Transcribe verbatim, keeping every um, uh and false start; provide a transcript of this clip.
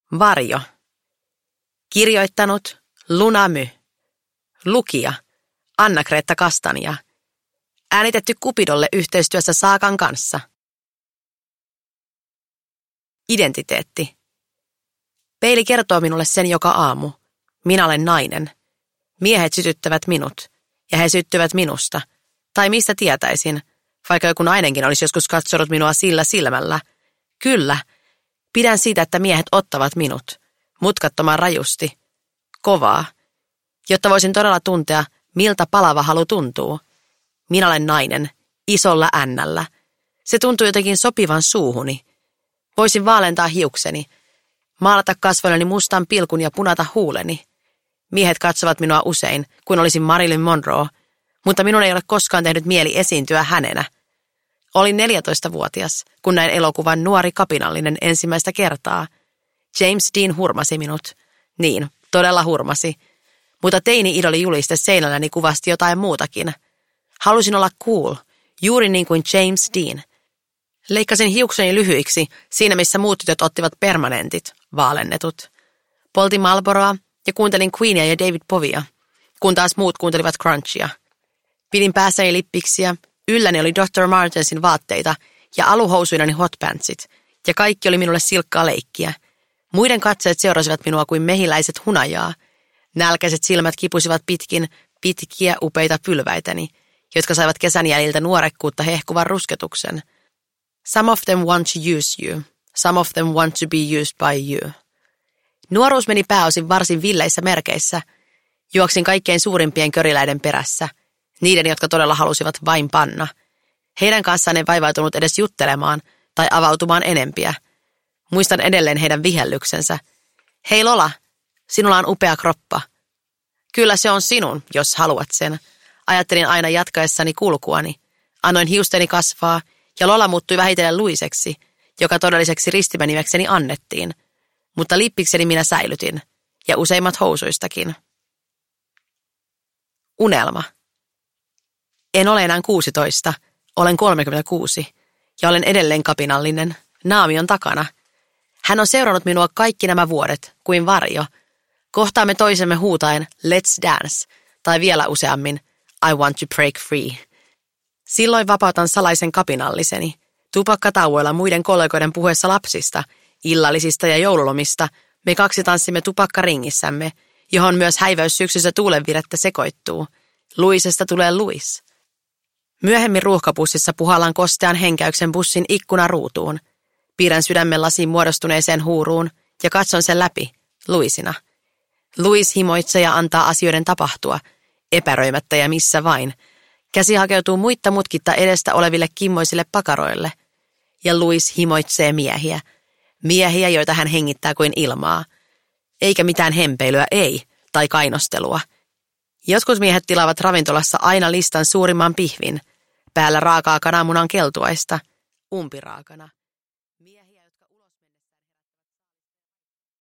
Varjo. Kirjoittanut Luna My. Lukija Anna-Kreetta Kastanja. Äänitetty Cupidolle yhteistyössä Saakan kanssa. Identiteetti. Peili kertoo minulle sen joka aamu. Minä olen nainen. Miehet sytyttävät minut, ja he syttyvät minusta. Tai mistä tietäisin, vaikka joku nainenkin olisi joskus katsonut minua sillä silmällä. Kyllä, pidän siitä, että miehet ottavat minut. Mutkattoman rajusti. Kovaa. Jotta voisin todella tuntea, miltä palava halu tuntuu. Minä olen nainen, isolla ännällä. Se tuntuu jotenkin sopivan suuhuni. Voisin vaalentaa hiukseni, maalata kasvoilleni mustan pilkun ja punata huuleni. Miehet katsovat minua usein, kuin olisin Marilyn Monroe, mutta minun ei ole koskaan tehnyt mieli esiintyä hänenä. Olin neljätoistavuotias, kun näin elokuvan Nuori kapinallinen ensimmäistä kertaa. James Dean hurmasi minut. Niin, todella hurmasi. Mutta teini-idoli juliste seinälläni kuvasti jotain muutakin. Halusin olla cool, juuri niin kuin James Dean. Leikkasin hiukseni lyhyiksi, siinä missä muut tytöt ottivat permanentit, vaalennetut. Poltin Marlboroa ja kuuntelin Queenia ja David Bowiea, kun taas muut kuuntelivat crunchia. Pidin päässäni lippiksiä, ylläni oli doctor Martensin vaatteita ja aluhousuinani hotpantsit, ja kaikki oli minulle silkkaa leikkiä. Muiden katseet seurasivat minua kuin mehiläiset hunajaa. Nälkäiset silmät kipusivat pitkin pitkiä upeita pylväitäni, jotka saivat kesän jäljiltä nuorekkuutta hehkuvan rusketuksen. Some of them want to use you. Some of them want to be used by you. Nuoruus meni pääosin varsin villeissä merkeissä. Juoksin kaikkein suurimpien köriläiden perässä. Niiden, jotka todella halusivat vain panna. Heidän kanssaan en vaivautunut edes juttelemaan tai avautumaan enempiä. Muistan edelleen heidän vihellyksensä. Hei Lola, sinulla on upea kroppa. Kyllä se on sinun, jos haluat sen. Ajattelin aina jatkaessani kulkuani. Annoin hiusteni kasvaa ja Lola muuttui vähitellen Luiseksi, joka todelliseksi ristimenimekseni annettiin. Mutta lippikseni minä säilytin, ja useimmat housuistakin. Unelma. En ole enää kuusitoista, olen kolmekymmentäkuusi, ja olen edelleen kapinallinen, naamion takana. Hän on seurannut minua kaikki nämä vuodet, kuin varjo. Kohtaamme toisemme huutaen, let's dance, tai vielä useammin, I want to break free. Silloin vapautan salaisen kapinalliseni. Tupakkatauoilla muiden kollegoiden puhuessa lapsista, illallisista ja joululomista, me kaksi tanssimme tupakkaringissämme, johon myös häiväys syksyssä tuulenvirettä sekoittuu. Luisesta tulee Luis. Myöhemmin ruuhkapussissa puhallan kostean henkäyksen bussin ikkunaruutuun. Piirrän sydämen lasiin muodostuneeseen huuruun ja katson sen läpi, Luisina. Luis himoitsee ja antaa asioiden tapahtua, epäröimättä ja missä vain. Käsi hakeutuu muitta mutkitta edestä oleville kimmoisille pakaroille. Ja Luis himoitsee miehiä. Miehiä, joita hän hengittää kuin ilmaa. Eikä mitään hempeilyä, ei, tai kainostelua. Jotkut miehet tilaavat ravintolassa aina listan suurimman pihvin. Päällä raakaa kananmunan keltuaista, umpiraakana.